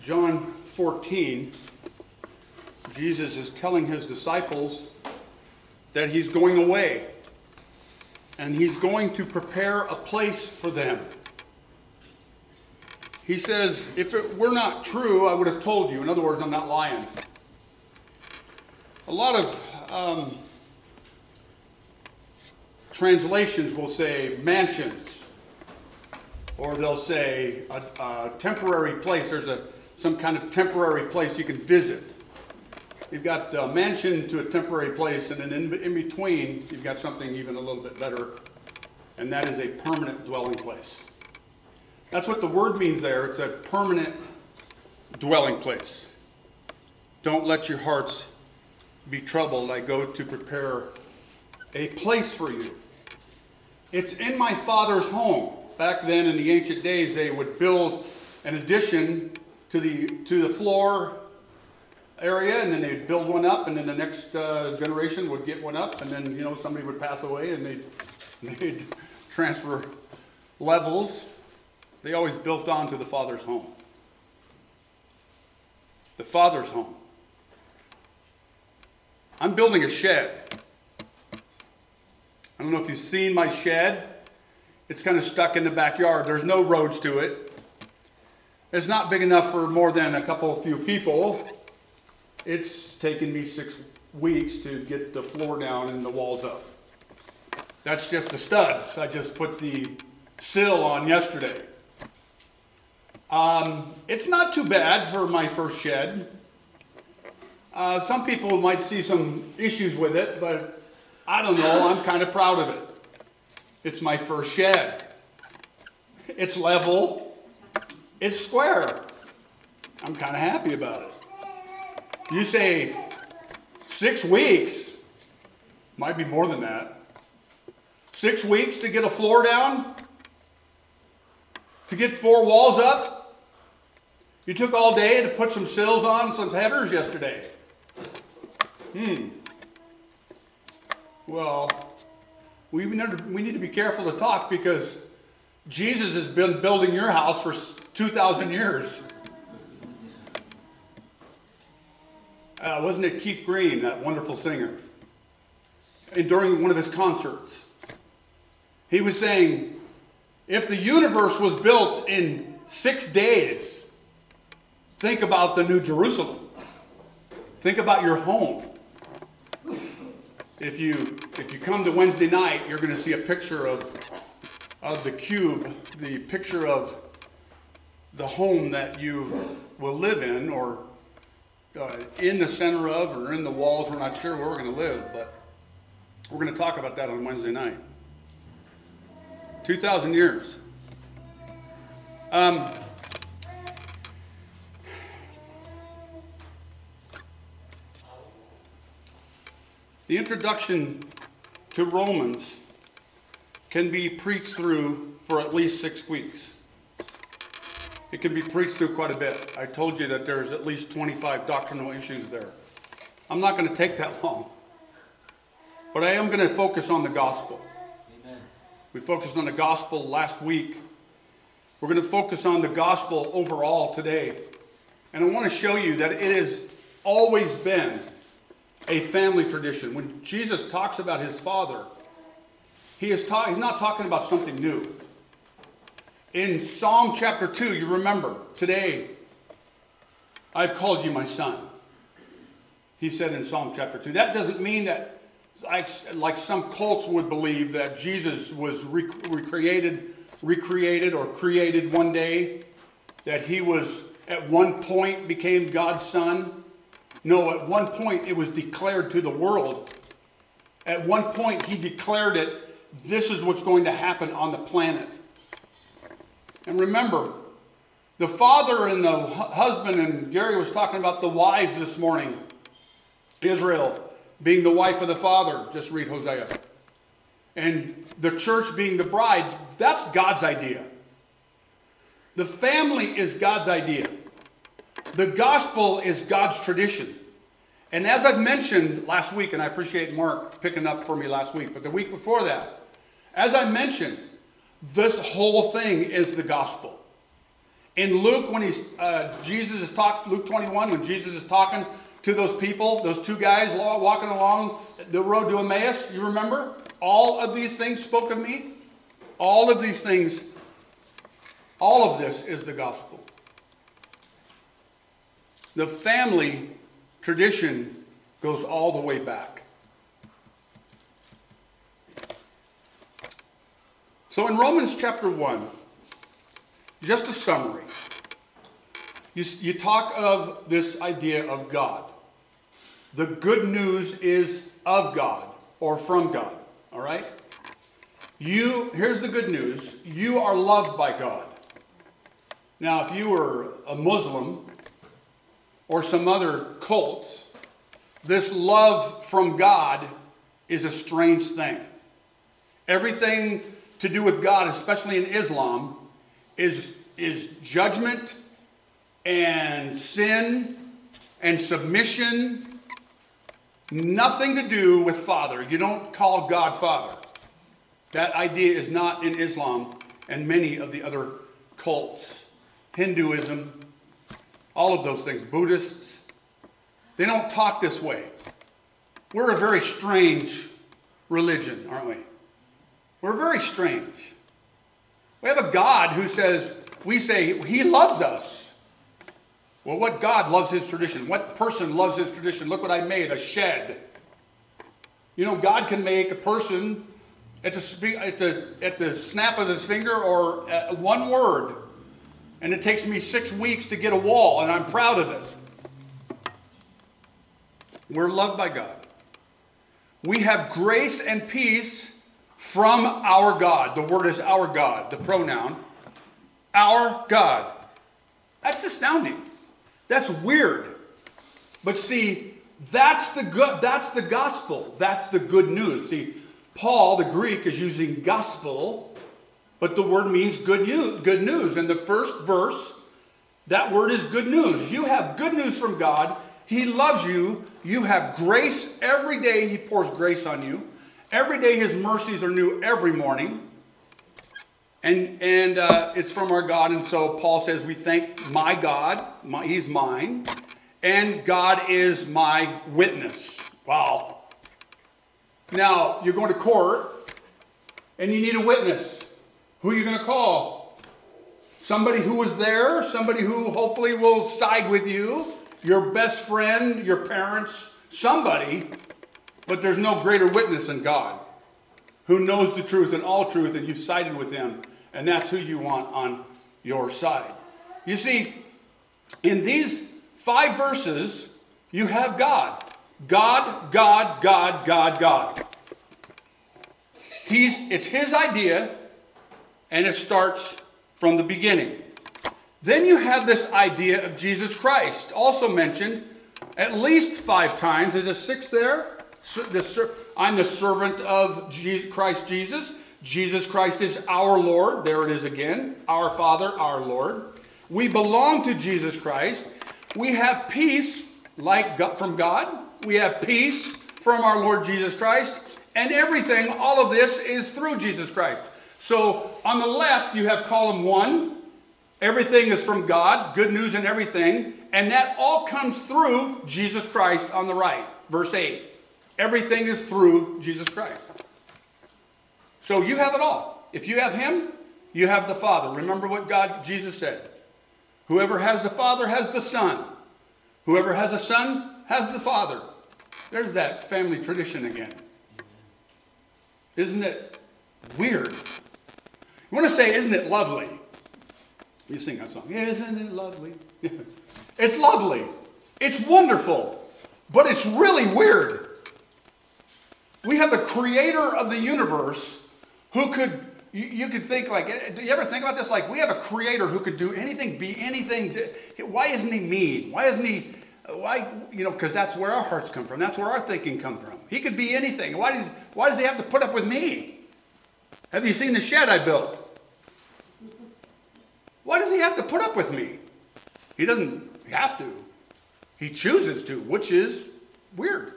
John 14, Jesus is telling his disciples that he's going away and he's going to prepare a place for them. He says, if it were not true, I would have told you. In other words, I'm not lying. A lot of translations will say mansions, or they'll say a temporary place. There's some kind of temporary place you can visit. You've got a mansion to a temporary place, and then in between, you've got something even a little bit better, and that is a permanent dwelling place. That's what the word means there. It's a permanent dwelling place. Don't let your hearts be troubled. I go to prepare a place for you. It's in my Father's home. Back then in the ancient days, they would build an addition to the floor area, and then they'd build one up, and then the next generation would get one up, and then somebody would pass away, and they'd transfer levels. They always built onto the Father's home. The Father's home. I'm building a shed. I don't know if you've seen my shed. It's kind of stuck in the backyard. There's no roads to it. It's not big enough for more than a few people. It's taken me 6 weeks to get the floor down and the walls up. That's just the studs. I just put the sill on yesterday. It's not too bad for my first shed. Some people might see some issues with it, but I don't know. I'm kind of proud of it. It's my first shed. It's level. It's square. I'm kind of happy about it. You say 6 weeks, might be more than that. 6 weeks to get a floor down? To get 4 walls up? You took all day to put some sills on, some headers yesterday. Well, we need to be careful to talk because Jesus has been building your house for 2,000 years. Wasn't it Keith Green, that wonderful singer? And during one of his concerts, he was saying, if the universe was built in 6 days, think about the New Jerusalem. Think about your home. If you come to Wednesday night, you're going to see a picture of the cube, the picture of the home that you will live in, or in the center of, or in the walls. We're not sure where we're going to live, but we're going to talk about that on Wednesday night. 2,000 years. The introduction to Romans can be preached through for at least 6 weeks. It can be preached through quite a bit. I told you that there's at least 25 doctrinal issues there. I'm not going to take that long. But I am going to focus on the gospel. Amen. We focused on the gospel last week. We're going to focus on the gospel overall today. And I want to show you that it has always been a family tradition. When Jesus talks about his Father, he's not talking about something new. In Psalm chapter 2, you remember, today, I've called you my son. He said in Psalm chapter 2. That doesn't mean that, like some cults would believe, that Jesus was recreated or created one day, that he was at one point became God's son. No, at one point it was declared to the world. At one point he declared it, this is what's going to happen on the planet. And remember, the father and the husband, and Gary was talking about the wives this morning. Israel being the wife of the father, just read Hosea. And the church being the bride, that's God's idea. The family is God's idea. The gospel is God's tradition. And as I've mentioned last week, and I appreciate Mark picking up for me last week, but the week before that, as I mentioned, this whole thing is the gospel. In Luke, when Luke 21, when Jesus is talking to those people, those two guys walking along the road to Emmaus, you remember? All of these things spoke of me. All of these things, all of this is the gospel. The family tradition goes all the way back. So in Romans chapter 1, just a summary. You talk of this idea of God. The good news is of God or from God. All right? Here's the good news. You are loved by God. Now, if you were a Muslim or some other cult, this love from God is a strange thing. Everything to do with God, especially in Islam, is judgment and sin and submission. Nothing to do with Father. You don't call God Father. That idea is not in Islam and many of the other cults. Hinduism, all of those things. Buddhists, they don't talk this way. We're a very strange religion, aren't we? We're very strange. We have a God who we say He loves us. Well, what God loves His tradition? What person loves His tradition? Look what I made, a shed. You know, God can make a person at the snap of His finger or one word. And it takes me 6 weeks to get a wall, and I'm proud of it. We're loved by God. We have grace and peace from our God. The word is our God, the pronoun. Our God. That's astounding. That's weird. But see, that's the gospel. That's the good news. See, Paul, the Greek, is using gospel, but the word means good news. And the first verse, that word is good news. You have good news from God. He loves you. You have grace every day. He pours grace on you. Every day His mercies are new every morning. And it's from our God. And so Paul says, we thank my God. He's mine. And God is my witness. Wow. Now, you're going to court, and you need a witness. Who are you going to call? Somebody who was there, somebody who hopefully will side with you, your best friend, your parents, somebody. But there's no greater witness than God, who knows the truth and all truth, and you've sided with Him, and that's who you want on your side. You see, in these 5 verses, you have God. God, God, God, God, God. It's His idea, and it starts from the beginning. Then you have this idea of Jesus Christ, also mentioned at least 5 times. Is a 6th there? I'm the servant of Christ Jesus. Jesus Christ is our Lord. There it is again. Our Father, our Lord. We belong to Jesus Christ. We have peace from God. We have peace from our Lord Jesus Christ. And everything, all of this is through Jesus Christ. So on the left, you have column 1. Everything is from God, good news and everything. And that all comes through Jesus Christ on the right. Verse 8. Everything is through Jesus Christ. So you have it all. If you have Him, you have the Father. Remember what Jesus said. Whoever has the Father has the Son. Whoever has a Son has the Father. There's that family tradition again. Isn't it weird? You want to say, isn't it lovely? You sing that song. Isn't it lovely? It's lovely. It's wonderful. But it's really weird. We have the creator of the universe who could, you could think like, do you ever think about this? Like, we have a creator who could do anything, be anything. Why isn't He mean? Why isn't He, because that's where our hearts come from. That's where our thinking comes from. He could be anything. Why does He have to put up with me? Have you seen the shed I built? Why does He have to put up with me? He doesn't have to. He chooses to, which is weird.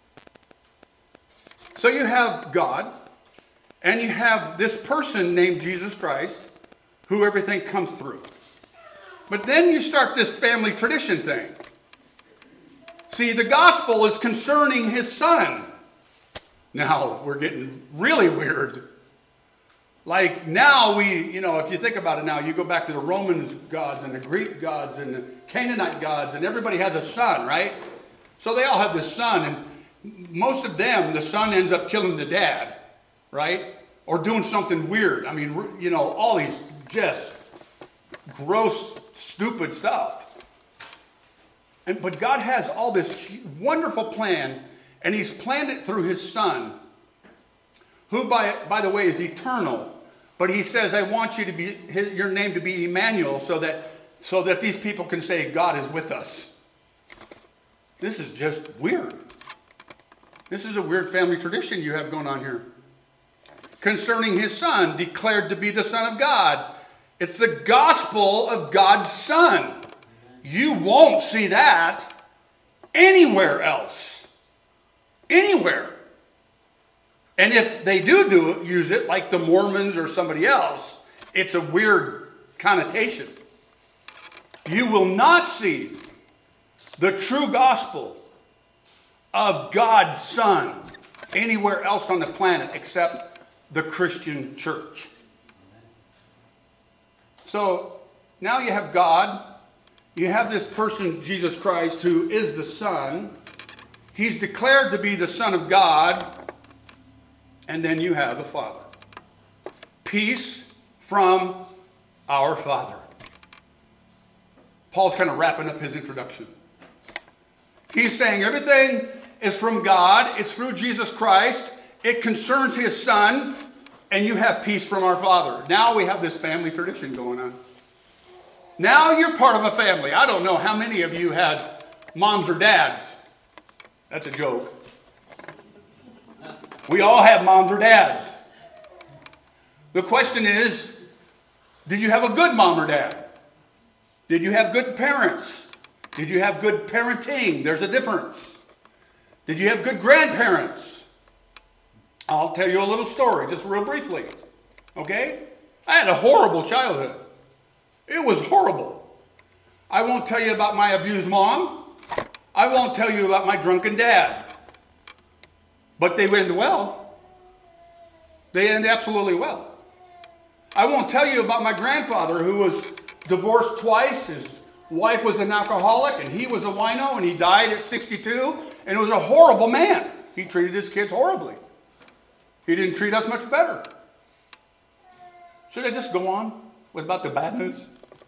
So you have God, and you have this person named Jesus Christ, who everything comes through. But then you start this family tradition thing. See, the gospel is concerning his son. Now, we're getting really weird. Like now if you think about it now, you go back to the Roman gods and the Greek gods and the Canaanite gods, and everybody has a son, right? So they all have this son, and most of them, the son ends up killing the dad, right? Or doing something weird. I mean, all these just gross, stupid stuff. But God has all this wonderful plan, and he's planned it through his son, who, by the way, is eternal. But he says, I want you to be your name to be Emmanuel, so that these people can say, God is with us. This is just weird. This is a weird family tradition you have going on here. Concerning his son, declared to be the Son of God. It's the gospel of God's Son. You won't see that anywhere else. Anywhere. And if they do use it, like the Mormons or somebody else, it's a weird connotation. You will not see the true gospel of God's Son anywhere else on the planet except the Christian church. So now you have God. You have this person, Jesus Christ, who is the Son. He's declared to be the Son of God. And then you have the Father. Peace from our Father. Paul's kind of wrapping up his introduction. He's saying everything is from God. It's through Jesus Christ. It concerns his Son. And you have peace from our Father. Now we have this family tradition going on. Now you're part of a family. I don't know how many of you had moms or dads. That's a joke. We all have moms or dads. The question is, did you have a good mom or dad? Did you have good parents? Did you have good parenting? There's a difference. Did you have good grandparents? I'll tell you a little story, just real briefly. Okay? I had a horrible childhood. It was horrible. I won't tell you about my abused mom. I won't tell you about my drunken dad. But they end well. They end absolutely well. I won't tell you about my grandfather, who was divorced twice. His wife was an alcoholic, and he was a wino, and he died at 62, and was a horrible man. He treated his kids horribly. He didn't treat us much better. Should I just go on with about the bad news?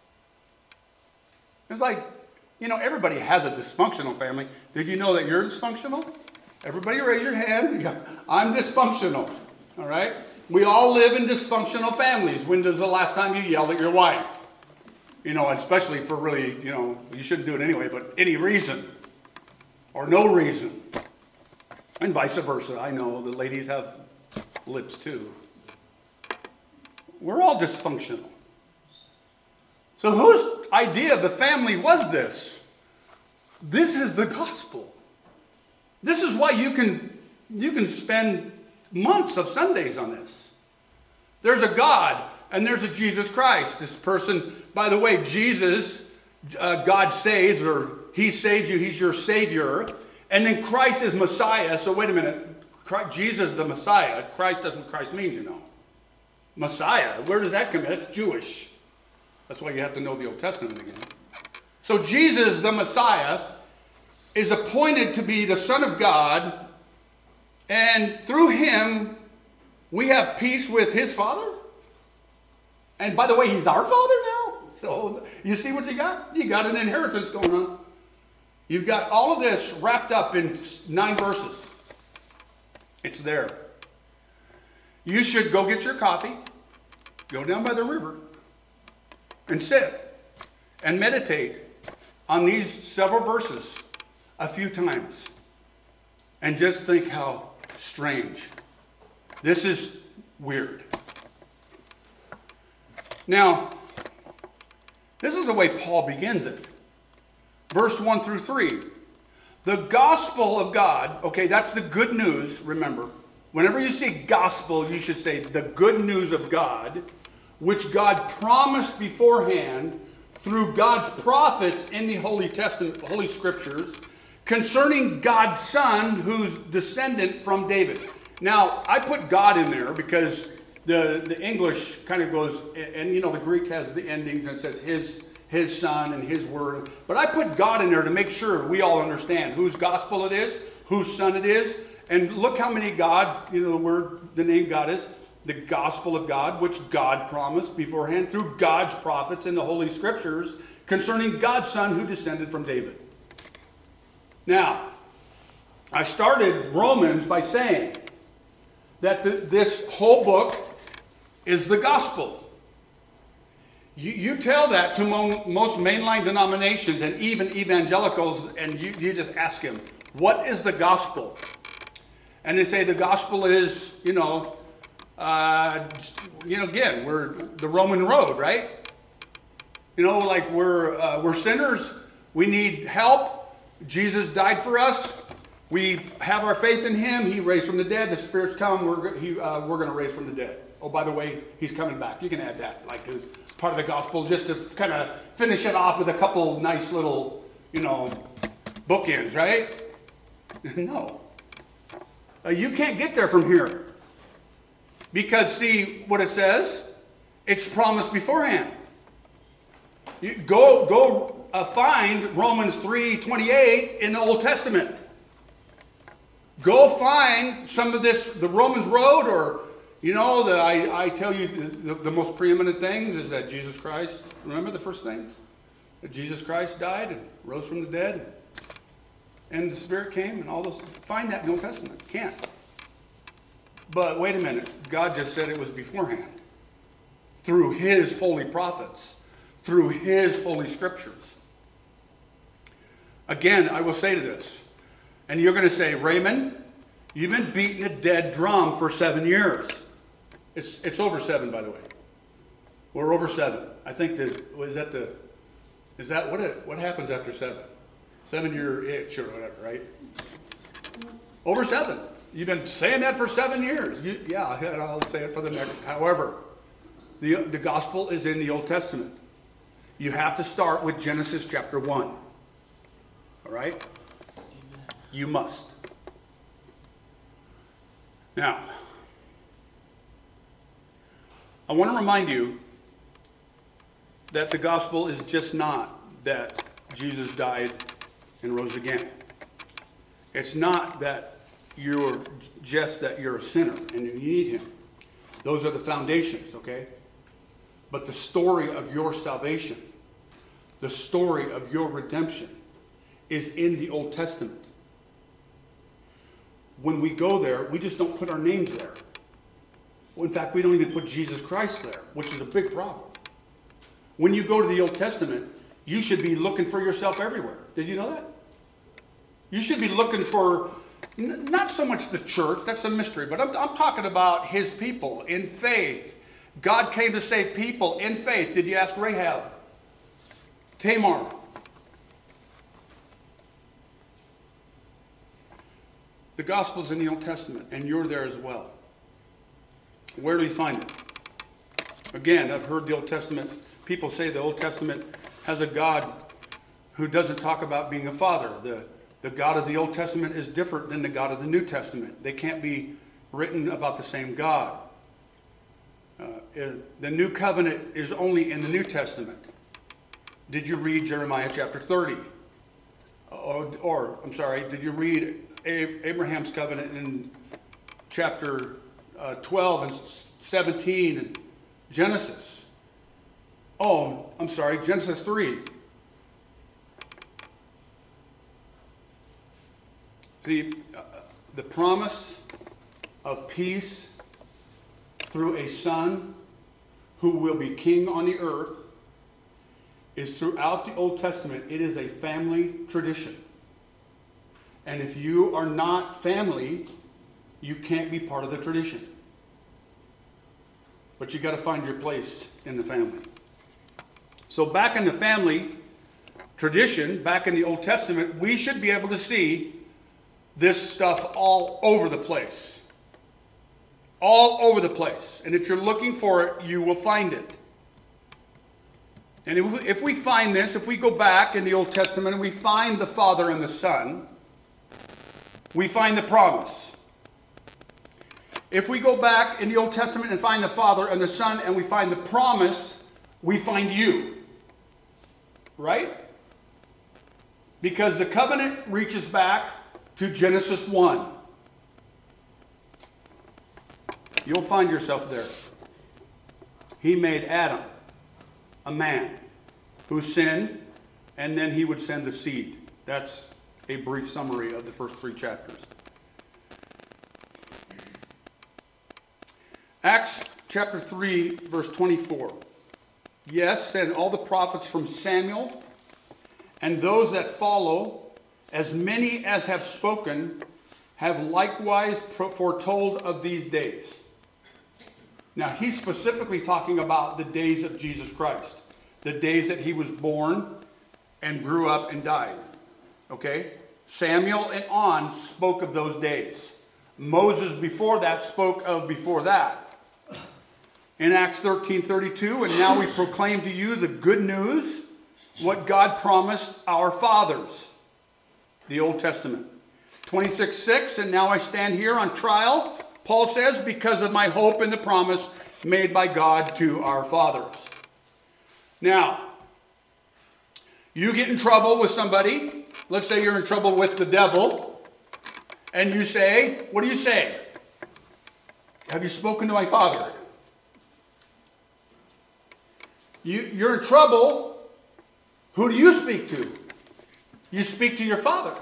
It's like, everybody has a dysfunctional family. Did you know that you're dysfunctional? Everybody raise your hand. Yeah, I'm dysfunctional. All right? We all live in dysfunctional families. When was the last time you yelled at your wife? Especially for really, you shouldn't do it anyway, but any reason or no reason. And vice versa. I know the ladies have lips too. We're all dysfunctional. So whose idea of the family was this? This is the gospel. This is why you can spend months of Sundays on this. There's a God and there's a Jesus Christ. This person, by the way, Jesus, God saves, or he saves you, he's your Savior. And then Christ is Messiah. So wait a minute. Jesus the Messiah. Christ, that's what Christ means, Messiah. Where does that come in? That's Jewish. That's why you have to know the Old Testament again. So Jesus the Messiah is appointed to be the Son of God. And through him, we have peace with his Father. And by the way, he's our Father now. So you see what you got? You got an inheritance going on. You've got all of this wrapped up in 9 verses. It's there. You should go get your coffee, go down by the river, and sit and meditate on these several verses a few times. And just think how strange. This is weird. Now, this is the way Paul begins it. Verse 1 through 3. The gospel of God, okay, that's the good news, remember. Whenever you say gospel, you should say the good news of God, which God promised beforehand through God's prophets in the Holy Testament, Holy Scriptures, concerning God's Son, who's descendant from David. Now, I put God in there because the English kind of goes, and the Greek has the endings and it says his Son and his word. But I put God in there to make sure we all understand whose gospel it is, whose son it is. And look how many God, the name God is, the gospel of God, which God promised beforehand through God's prophets in the Holy Scriptures concerning God's Son who descended from David. Now, I started Romans by saying that this whole book is the gospel. You tell that to most mainline denominations and even evangelicals, and you just ask them, what is the gospel? And they say the gospel is, again, we're the Roman road, right? Like we're sinners. We need help. Jesus died for us. We have our faith in him. He raised from the dead. The Spirit's come. We're going to raise from the dead. Oh, by the way, he's coming back. You can add that, like as part of the gospel, just to kind of finish it off with a couple nice little, bookends, right? No. You can't get there from here. Because see what it says? It's promised beforehand. You go find Romans 3:28 in the Old Testament. Go find some of this, the Romans road, or I tell you the most preeminent things is that Jesus Christ. Remember the first things? That Jesus Christ died and rose from the dead, and the Spirit came, and all those. Find that in the Old Testament. Can't. But wait a minute. God just said it was beforehand, through His holy prophets, through His holy Scriptures. Again, I will say to this, and you're going to say, Raymond, you've been beating a dead drum for 7 years. It's over 7, by the way. We're over 7. I think what happens after 7? 7-year itch or whatever, right? Over 7. You've been saying that for 7 years. I'll say it for the next. However, the gospel is in the Old Testament. You have to start with Genesis chapter 1. All right? You must. Now, I want to remind you that the gospel is just not that Jesus died and rose again. It's not that you're a sinner and you need him. Those are the foundations, okay? But the story of your salvation, the story of your redemption, is in the Old Testament. When we go there, we just don't put our names there. Well, in fact, we don't even put Jesus Christ there, which is a big problem. When you go to the Old Testament, you should be looking for yourself everywhere. Did you know that? You should be looking for, not so much the church, that's a mystery, but I'm talking about his people in faith. God came to save people in faith. Did you ask Rahab? Tamar? The gospel's in the Old Testament, and you're there as well. Where do we find it? Again, I've heard the Old Testament, people say the Old Testament has a God who doesn't talk about being a father. The God of the Old Testament is different than the God of the New Testament. They can't be written about the same God. The new covenant is only in the New Testament. Did you read Jeremiah chapter 30? Did you read Abraham's covenant in chapter 12 and 17 and Genesis? Genesis 3. See, the promise of peace through a son who will be king on the earth is throughout the Old Testament. It is a family tradition. And if you are not family, you can't be part of the tradition. But you got to find your place in the family. So back in the family tradition, back in the Old Testament, we should be able to see this stuff all over the place. All over the place. And if you're looking for it, you will find it. And if we find this, if we go back in the Old Testament and we find the Father and the Son, we find the promise. If we go back in the Old Testament and find the Father and the Son and we find the promise, we find you. Right? Because the covenant reaches back to Genesis 1. You'll find yourself there. He made Adam, a man, who sinned, and then he would send the seed. That's a brief summary of the first 3 chapters. Acts chapter 3, verse 24. Yes, and all the prophets from Samuel and those that follow, as many as have spoken, have likewise foretold of these days. Now, he's specifically talking about the days of Jesus Christ, the days that he was born and grew up and died. Okay? Samuel and on spoke of those days. Moses before that spoke of before that. In Acts 13:32, and now we proclaim to you the good news, what God promised our fathers, the Old Testament. 26:6, and now I stand here on trial, Paul says, because of my hope in the promise made by God to our fathers. Now, you get in trouble with somebody. Let's say you're in trouble with the devil. And you say, what do you say? Have you spoken to my Father? You're in trouble. Who do you speak to? You speak to your Father.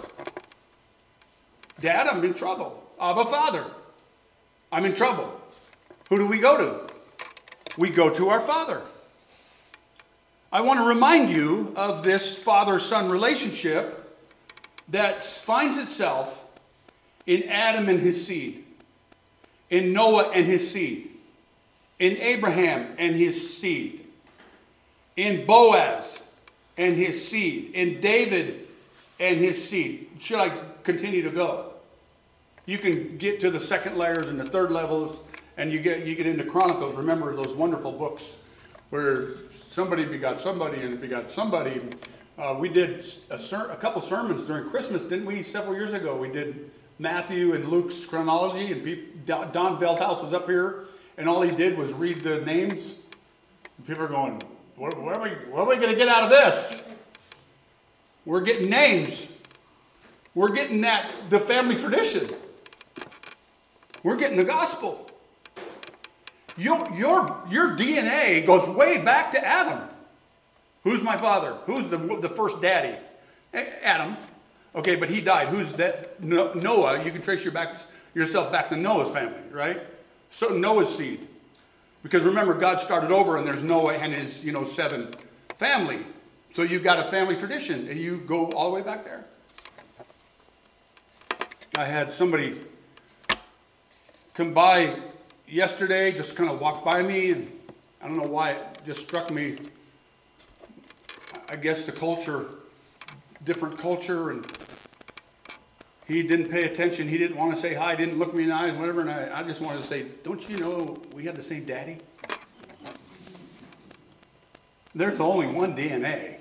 Dad, I'm in trouble. Abba, Father, I'm in trouble. Who do we go to? We go to our Father. I want to remind you of this father-son relationship that finds itself in Adam and his seed, in Noah and his seed, in Abraham and his seed, in Boaz and his seed, in David and his seed. Should I continue to go? You can get to the second layers and the third levels, and you get into Chronicles. Remember those wonderful books where somebody begot somebody and begot somebody. We did a couple sermons during Christmas, didn't we? Several years ago, we did Matthew and Luke's chronology, and Don Veldhouse was up here, and all he did was read the names. And people are going, what are we going to get out of this? We're getting names. We're getting the family tradition. We're getting the gospel. Your DNA goes way back to Adam. Who's my father? Who's the first daddy? Adam. Okay, but he died. Who's that? Noah. You can trace yourself back to Noah's family, right? So Noah's seed. Because remember, God started over, and there's Noah and his 7 family. So you've got a family tradition, and you go all the way back there. I had somebody come by yesterday, just kind of walked by me, and I don't know why it just struck me. I guess the culture, different culture, and he didn't pay attention. He didn't want to say hi, didn't look me in the eyes, whatever, and I just wanted to say, don't you know we have the same daddy? There's only one DNA.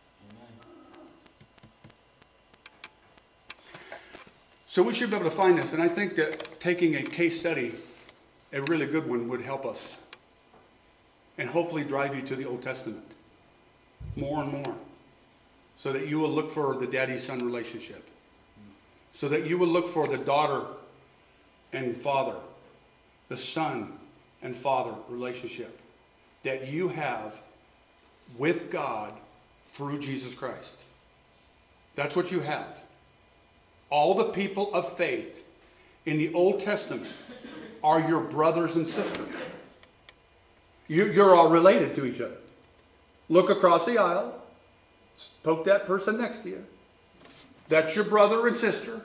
So we should be able to find this, and I think that taking a case study, a really good one, would help us and hopefully drive you to the Old Testament more and more, so that you will look for the daddy-son relationship, so that you will look for the daughter and father, the son and father relationship that you have with God through Jesus Christ. That's what you have. All the people of faith in the Old Testament are your brothers and sisters. You're all related to each other. Look across the aisle. Poke that person next to you. That's your brother and sister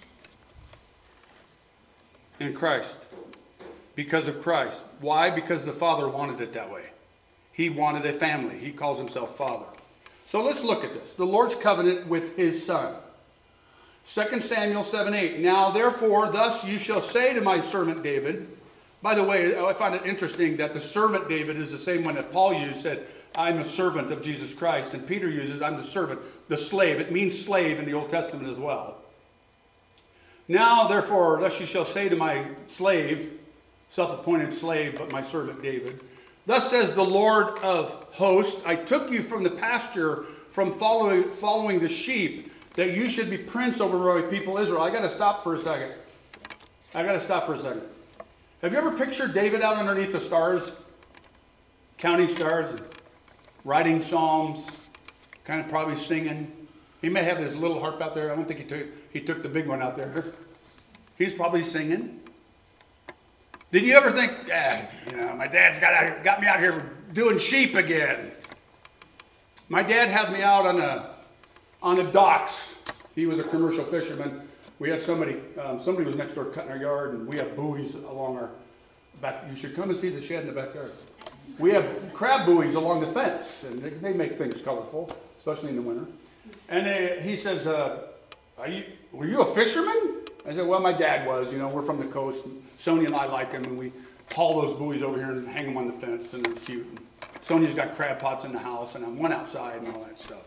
in Christ. Because of Christ. Why? Because the Father wanted it that way. He wanted a family. He calls himself Father. So let's look at this. The Lord's covenant with his Son. 2 Samuel 7:8. Now therefore, thus you shall say to my servant David, By the way, I find it interesting that the servant David is the same one that Paul used, said, I'm a servant of Jesus Christ. And Peter uses, I'm the servant, the slave. It means slave in the Old Testament as well. Now, therefore, thus you shall say to my slave, self-appointed slave, but my servant David, thus says the Lord of hosts, I took you from the pasture, from following the sheep, that you should be prince over my people Israel. I got to stop for a second. Have you ever pictured David out underneath the stars, counting stars, and writing psalms, kind of probably singing? He may have his little harp out there. I don't think he took the big one out there. He's probably singing. Did you ever think, my dad's got me out here doing sheep again? My dad had me out on the docks. He was a commercial fisherman. We had somebody was next door cutting our yard, and we have buoys along our back. You should come and see the shed in the backyard. We have crab buoys along the fence, and they make things colorful, especially in the winter. And he says, were you a fisherman? I said, well, my dad was. We're from the coast. Sonia and I like them, and we haul those buoys over here and hang them on the fence, and they're cute. And Sonia's got crab pots in the house, and I'm one outside and all that stuff.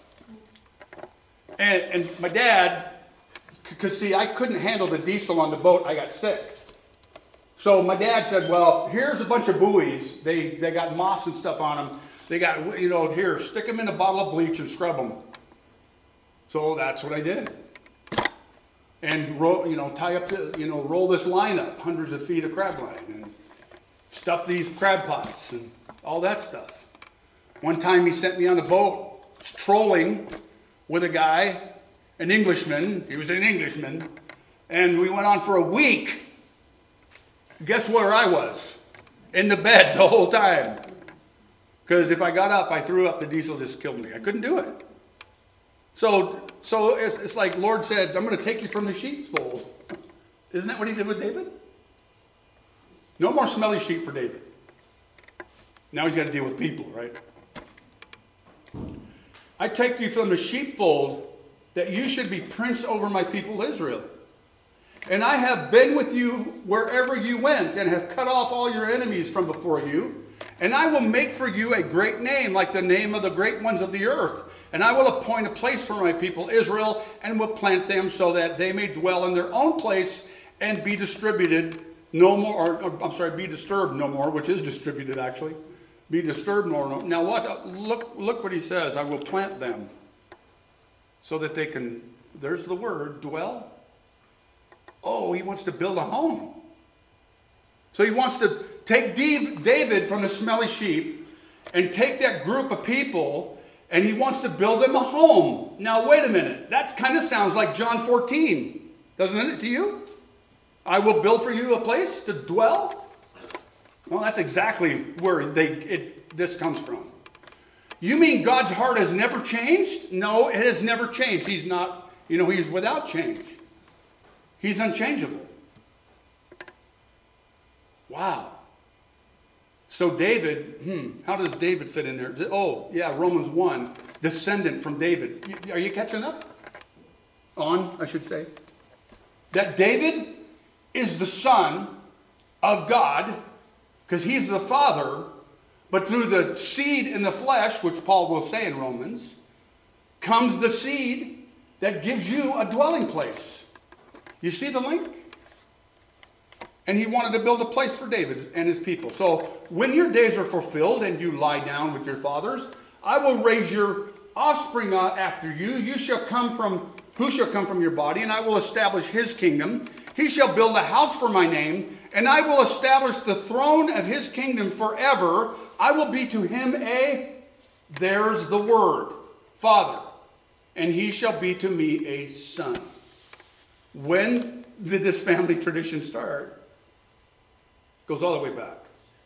And my dad, because see, I couldn't handle the diesel on the boat. I got sick. So my dad said, well, here's a bunch of buoys. They got moss and stuff on them. They got, here, stick them in a bottle of bleach and scrub them. So that's what I did. And roll this line up, hundreds of feet of crab line, and stuff these crab pots and all that stuff. One time he sent me on a boat trolling with a guy, an Englishman. He was an Englishman. And we went on for a week. Guess where I was? In the bed the whole time. Because if I got up, I threw up, the diesel just killed me. I couldn't do it. So it's like Lord said, I'm going to take you from the sheepfold. Isn't that what he did with David? No more smelly sheep for David. Now he's got to deal with people, right? I take you from the sheepfold that you should be prince over my people Israel. And I have been with you wherever you went and have cut off all your enemies from before you. And I will make for you a great name like the name of the great ones of the earth. And I will appoint a place for my people Israel and will plant them so that they may dwell in their own place and be distributed no more, be disturbed no more, which is distributed actually. Be disturbed no more. Now look what he says. I will plant them so that they can, there's the word, dwell. Oh, he wants to build a home. So he wants to take David from the smelly sheep and take that group of people, and he wants to build them a home. Now, wait a minute. That kind of sounds like John 14, doesn't it to you? I will build for you a place to dwell. Well, that's exactly where this comes from. You mean God's heart has never changed? No, it has never changed. He's not, he's without change. He's unchangeable. Wow. So David, how does David fit in there? Oh, yeah, Romans 1, descendant from David. Are you catching up? I should say. That David is the son of God, because he's the father, but through the seed in the flesh, which Paul will say in Romans, comes the seed that gives you a dwelling place. You see the link? And he wanted to build a place for David and his people. So when your days are fulfilled and you lie down with your fathers, I will raise your offspring after you. Who shall come from your body, and I will establish his kingdom. He shall build a house for my name, and I will establish the throne of his kingdom forever. I will be to him there's the word, father, and he shall be to me a son. When did this family tradition start? It goes all the way back.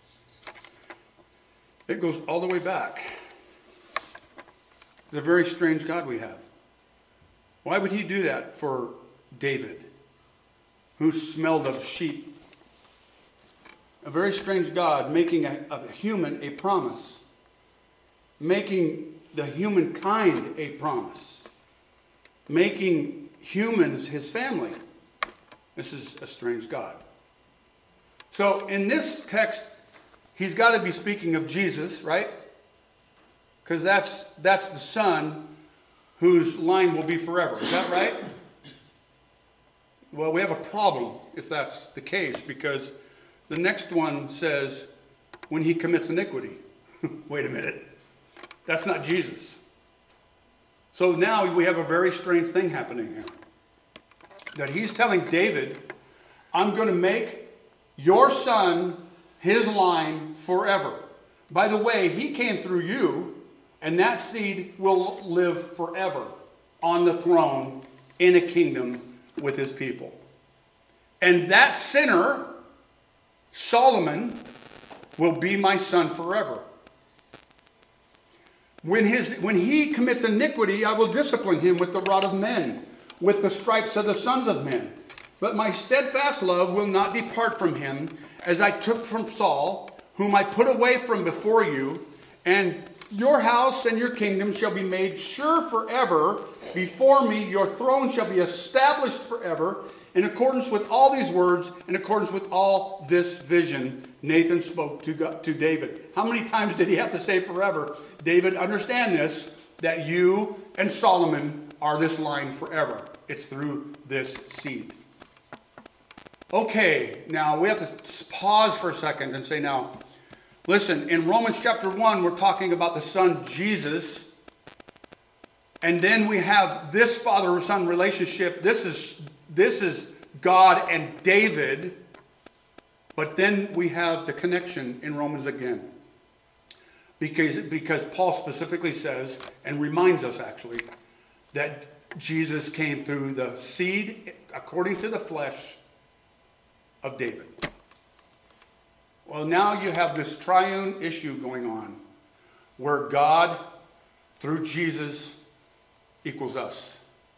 It goes all the way back. It's a very strange God we have. Why would he do that for David, who smelled of sheep? A very strange God making a human a promise. Making the humankind a promise. Making humans his family. This is a strange God. So in this text, he's got to be speaking of Jesus, right? Because that's the son whose line will be forever. Is that right? Well, we have a problem if that's the case, because the next one says, when he commits iniquity. Wait a minute. That's not Jesus. So now we have a very strange thing happening here. That he's telling David, I'm going to make your son his line forever. By the way, he came through you, and that seed will live forever on the throne in a kingdom with his people. And that sinner, Solomon, will be my son forever. When he commits iniquity, I will discipline him with the rod of men, with the stripes of the sons of men. But my steadfast love will not depart from him, as I took from Saul, whom I put away from before you. And your house and your kingdom shall be made sure forever before me. Your throne shall be established forever. In accordance with all these words, in accordance with all this vision, Nathan spoke to David. How many times did he have to say forever? David, understand this, that you and Solomon are this line forever. It's through this seed. Okay, now we have to pause for a second and say, now, listen, in Romans chapter 1, we're talking about the son Jesus. And then we have this father-son relationship. This is God and David. But then we have the connection in Romans again. Because Paul specifically says, and reminds us actually, that Jesus came through the seed, according to the flesh, of David. Well, now you have this triune issue going on, where God, through Jesus, equals us.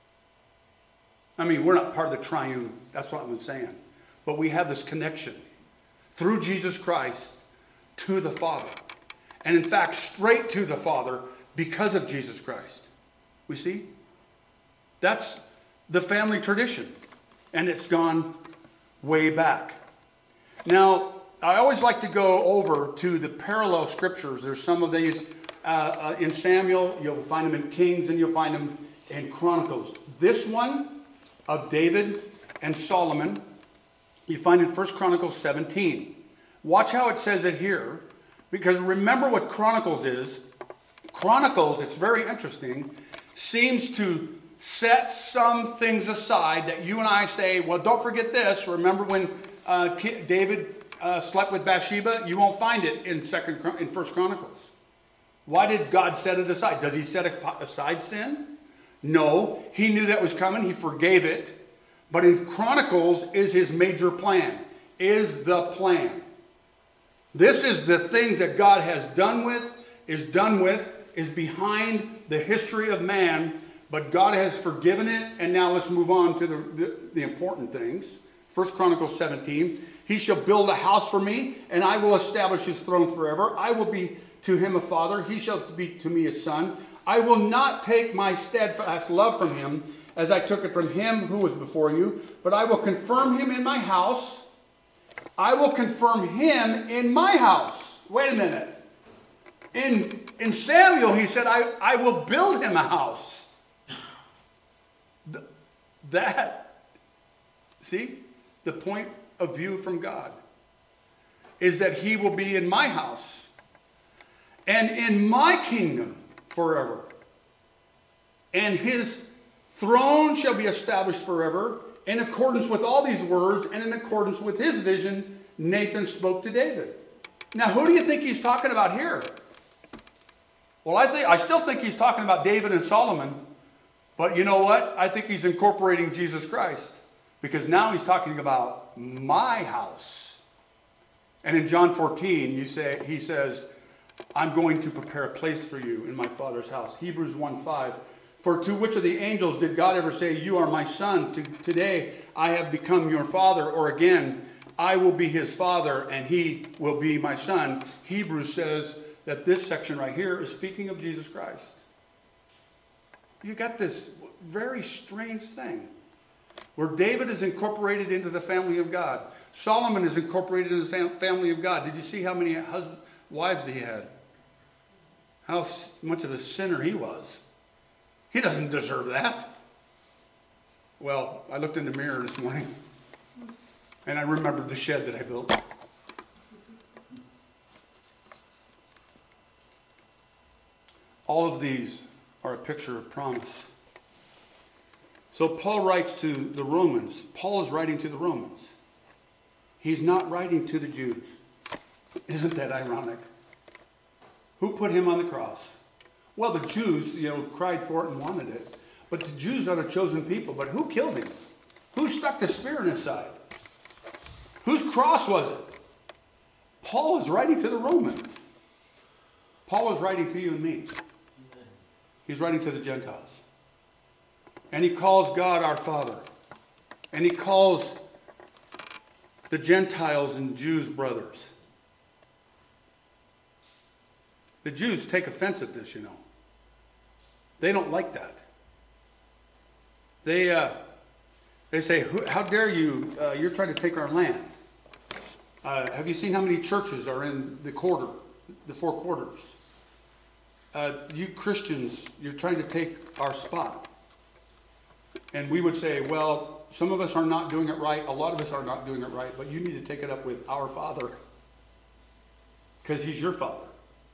I mean, we're not part of the triune, that's what I'm saying. But we have this connection through Jesus Christ to the Father. And in fact, straight to the Father because of Jesus Christ. We see? That's the family tradition. And it's gone way back. Now, I always like to go over to the parallel scriptures. There's some of these in Samuel. You'll find them in Kings, and you'll find them in Chronicles. This one of David and Solomon, you find in 1 Chronicles 17. Watch how it says it here, because remember what Chronicles is. Chronicles, it's very interesting, seems to set some things aside that you and I say, well, don't forget this. Remember when David slept with Bathsheba? You won't find it in 1 Chronicles. Why did God set it aside? Does he set aside sin? No. He knew that was coming. He forgave it. But in Chronicles is his major plan, is the plan. This is the things that God has done with, is behind the history of man. But God has forgiven it, and now let's move on to the important things. 1 Chronicles 17, he shall build a house for me, and I will establish his throne forever. I will be to him a father, he shall be to me a son. I will not take my steadfast love from him, as I took it from him who was before you, but I will confirm him in my house. I will confirm him in my house. Wait a minute. In Samuel, he said, I will build him a house. See, the point of view from God is that he will be in my house and in my kingdom forever. And his throne shall be established forever in accordance with all these words and in accordance with his vision Nathan spoke to David. Now, who do you think he's talking about here? Well, I still think he's talking about David and Solomon. But you know what? I think he's incorporating Jesus Christ, because now he's talking about my house. And in John 14, he says, I'm going to prepare a place for you in my Father's house. Hebrews 1:5. For to which of the angels did God ever say, you are my son, today I have become your father? Or again, I will be his father and he will be my son. Hebrews says that this section right here is speaking of Jesus Christ. You got this very strange thing where David is incorporated into the family of God. Solomon is incorporated into the family of God. Did you see how many wives he had? How much of a sinner he was. He doesn't deserve that. Well, I looked in the mirror this morning, and I remembered the shed that I built. All of these are a picture of promise. So Paul writes to the Romans. Paul is writing to the Romans. He's not writing to the Jews. Isn't that ironic? Who put him on the cross? Well, the Jews, cried for it and wanted it. But the Jews are the chosen people. But who killed him? Who stuck the spear in his side? Whose cross was it? Paul is writing to the Romans. Paul is writing to you and me. He's writing to the Gentiles. And he calls God our Father. And he calls the Gentiles and Jews brothers. The Jews take offense at this, They don't like that. They say, how dare you, you're trying to take our land. Have you seen how many churches are in the four quarters? You Christians, you're trying to take our spot. And we would say, well, some of us are not doing it right. A lot of us are not doing it right. But you need to take it up with our Father. Because he's your Father.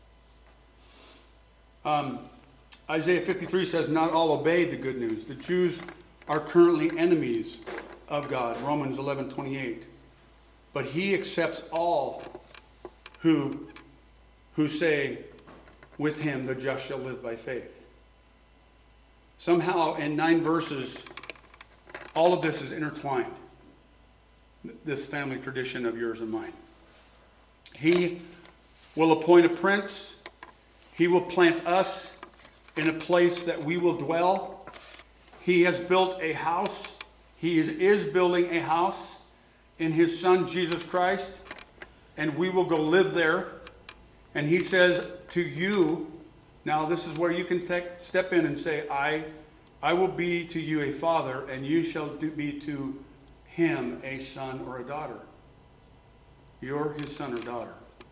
Isaiah 53 says, not all obey the good news. The Jews are currently enemies of God. Romans 11:28. But he accepts all who say, with him the just shall live by faith. Somehow in 9 verses, all of this is intertwined. This family tradition of yours and mine. He will appoint a prince. He will plant us in a place that we will dwell. He has built a house. He is building a house in his Son, Jesus Christ. And we will go live there. And he says to you, now this is where you can step in and say, I will be to you a father, and you shall be to him a son or a daughter. You're his son or daughter.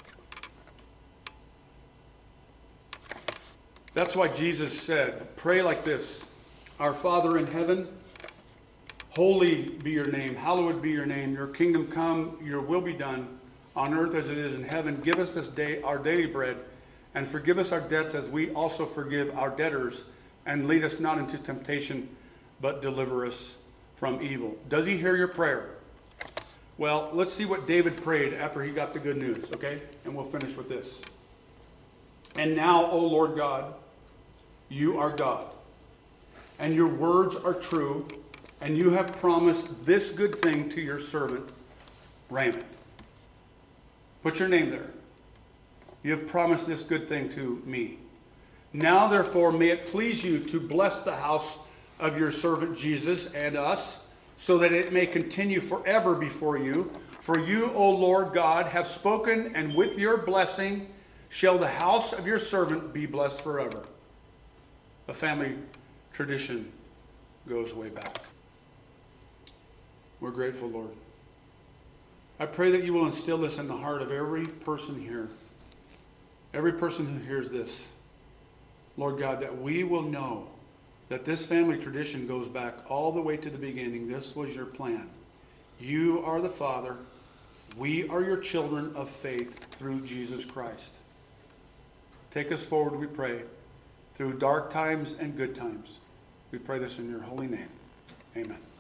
That's why Jesus said, pray like this. Our Father in heaven, holy be your name, hallowed be your name. Your kingdom come, your will be done on earth as it is in heaven. Give us this day our daily bread, and forgive us our debts as we also forgive our debtors. And lead us not into temptation, but deliver us from evil. Does he hear your prayer? Well, let's see what David prayed after he got the good news, okay? And we'll finish with this. And now, O Lord God, you are God, and your words are true, and you have promised this good thing to your servant, Raymond. Put your name there. You have promised this good thing to me. Now, therefore, may it please you to bless the house of your servant Jesus and us, so that it may continue forever before you. For you, O Lord God, have spoken, and with your blessing shall the house of your servant be blessed forever. A family tradition goes way back. We're grateful, Lord. I pray that you will instill this in the heart of every person here. Every person who hears this. Lord God, that we will know that this family tradition goes back all the way to the beginning. This was your plan. You are the Father. We are your children of faith through Jesus Christ. Take us forward, we pray, through dark times and good times. We pray this in your holy name. Amen.